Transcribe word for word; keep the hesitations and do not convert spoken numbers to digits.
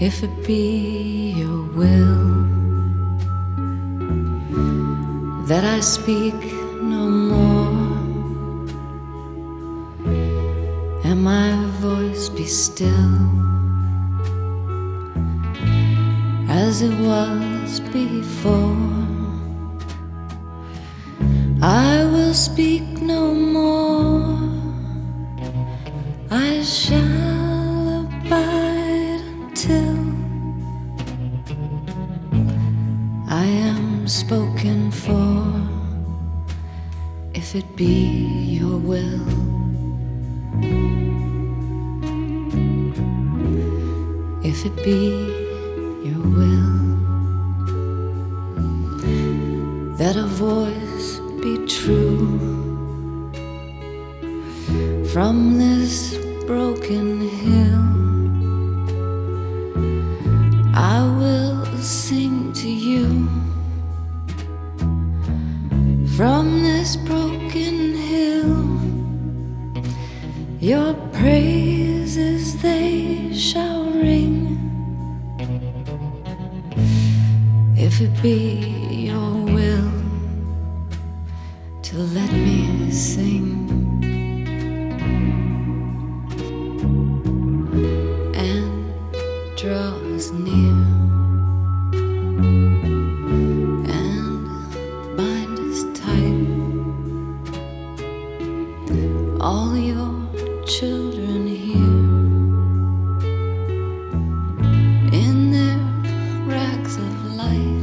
If it be your will that I speak no more, and my voice be still as it was before, I will speak no more. I shall abide until I am spoken for. If it be your will, if it be your will that a voice be true from this broken hill, I will sing to you. From this broken hill, your praises they shall ring. If it be your will to let me sing and draw us near and bind us tight, all your children here in their rags of light,